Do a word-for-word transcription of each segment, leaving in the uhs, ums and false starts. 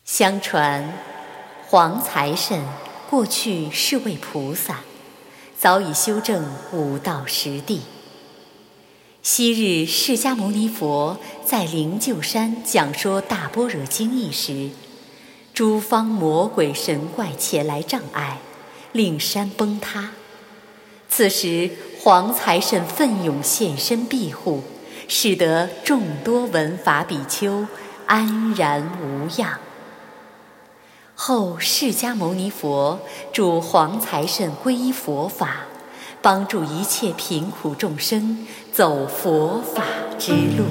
相传，黄财神过去是位菩萨，早已修正五道十地。昔日释迦牟尼佛在灵鹫山讲说大般若经义时，诸方魔鬼神怪前来障碍，令山崩塌。此时黄财神奋勇现身庇护，使得众多闻法比丘安然无恙。后释迦牟尼佛主黄财神皈依佛法，帮助一切贫苦众生走佛法之路。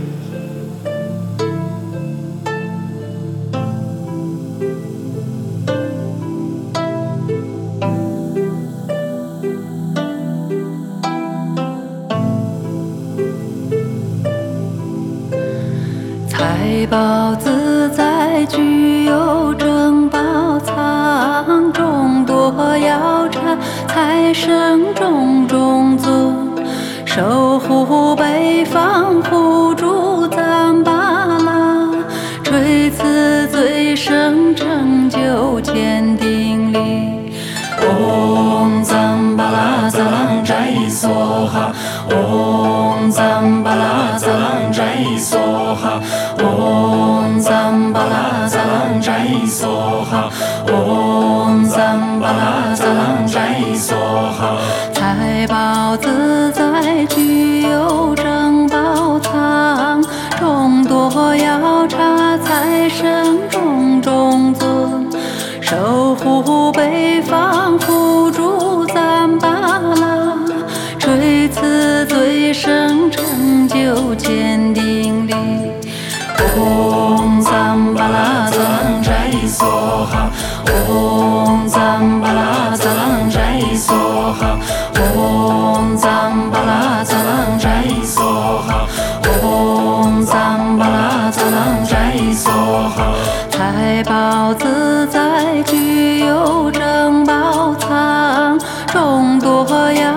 财宝自在具有珍宝藏，众多药叉财神种种尊，守护北方护住赞巴拉，垂慈最胜成就坚定力。唵赞巴拉萨朗斋梭哈，唵赞巴拉萨朗斋梭哈，唵赞巴拉萨朗斋梭哈，唵赞巴拉萨朗斋梭哈。财宝自在具有珍宝藏，众多药叉财神种种尊，守护北方护住赞巴拉，垂慈最胜成就坚定力。唵赞巴拉萨朗斋梭哈，唵赞巴拉萨朗斋梭哈，唵赞巴拉萨朗斋梭哈，唵赞巴拉萨朗斋梭哈。财宝自在具有珍宝藏，众多药